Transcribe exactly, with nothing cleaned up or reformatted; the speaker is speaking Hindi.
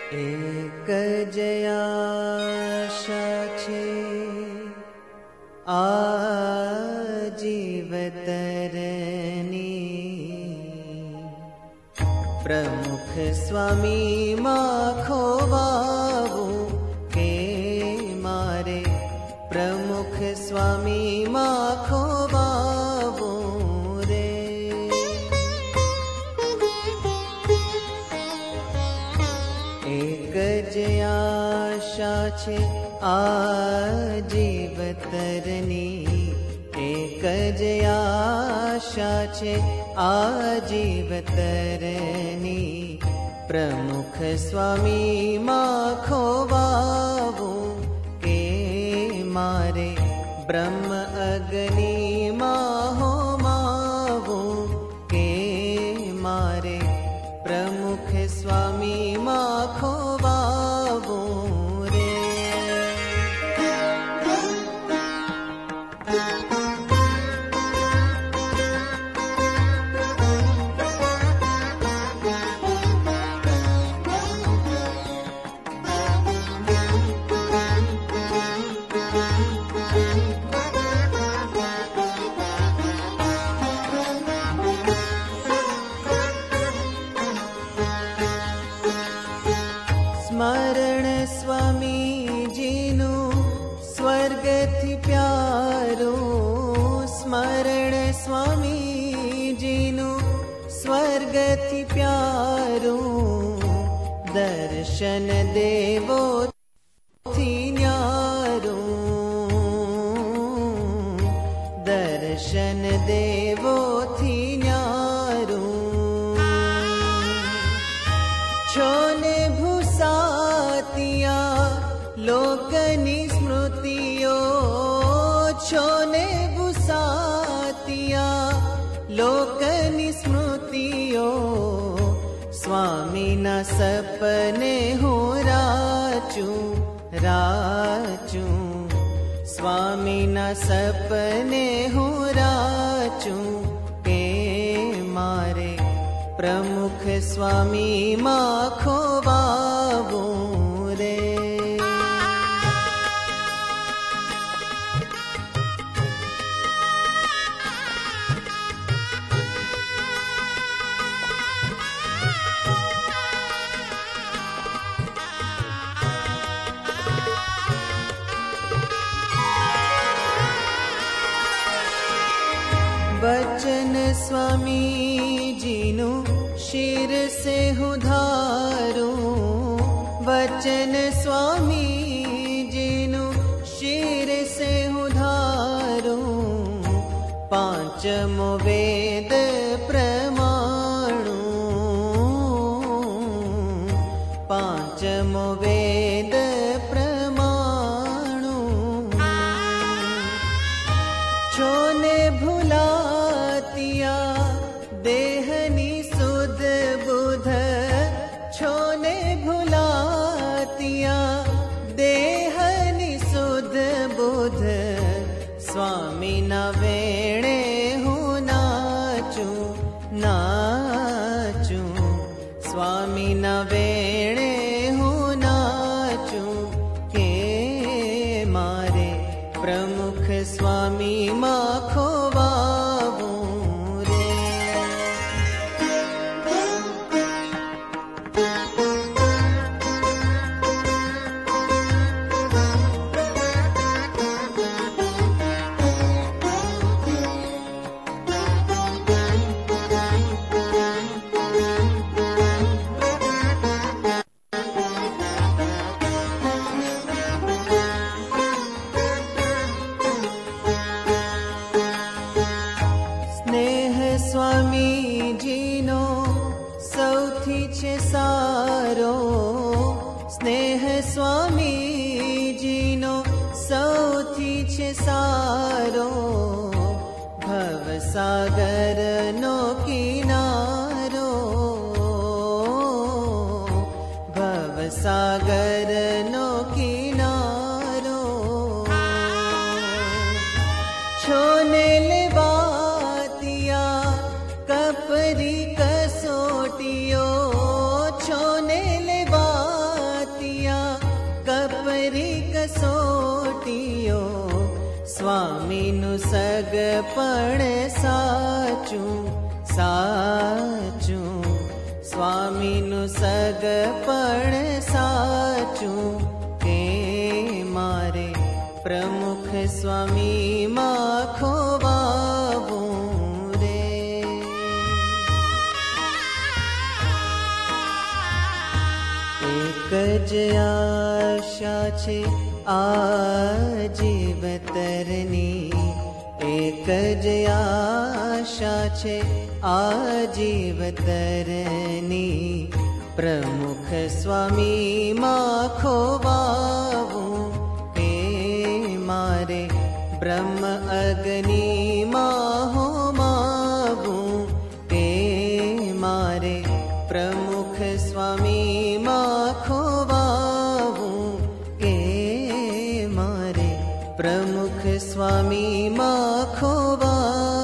एक जयाशा छे आजीवतरनी, प्रमुख स्वामी माखो बाबू के मारे, प्रमुख स्वामी माखो बाबू रे। एक जयाशा छे आजीवतरनी, एक जयाशा छे आजीवतरनी, प्रमुख स्वामी माखो बाबू के मारे, ब्रह्म अग्नि माहो मावू के मारे, प्रमुख स्वामी माखो बाबू रे। स्मरण स्वामी जीनु स्वर्ग थी प्यारो, स्मरण स्वामी जीनु स्वर्ग थी प्यारो, दर्शन देवो थी न्यारो, दर्शन देवो थी न्यारो। छोने भूसातिया लोकनी स्मृतियो, छोने भूसातिया लोकनी स्मृतियो, स्वामी ना सपने हो राचू राचू, स्वामी ना सपने हो राचू के मारे, प्रमुख स्वामी माखो बाबू रे। वचन स्वामी जीनु शिर से उधारो, वचन स्वामी जीनु शिर से उधारो, पांचमो वेद प्रमाणु, पांचमो वेद प्रमाणु। छोने भुलातिया देहनी सुध बुध, छोने भुलातिया देहनी सुध बुध, स्वामी ना वेणे हूँ नाचू नाचू, स्वामी ना वेणे हूँ नाचू के मारे, प्रमुख स्वामी माखो बाबू रे। स्नेह स्वामी जीनो सौथी छे सारो, स्नेह स्वामी जीनो सौथी छे सारो, भव सागर नो किनारो, भव सागर नो किनारो। छोने लेवातिया कपरी कसोटियो, छोने लेवा સ્વામીનું સગપણ સાચું સાચું, સ્વામીનું સગપણ સાચું, કે મારે પ્રમુખ સ્વામીમાં ખોવાવું રે. એક જ આશા છે આ જીવતરની, એક જ આશા છે આ જીવતરની, પ્રમુખ સ્વામીમાં ખોવાવું, કે મારે બ્રહ્મ અગ્નિમાં હોમાવું, કે મારે પ્રમુખ સ્વામીમાં ખોવાવું, કે મારે પ્રમુખ સ્વામીમાં ખોવાવું.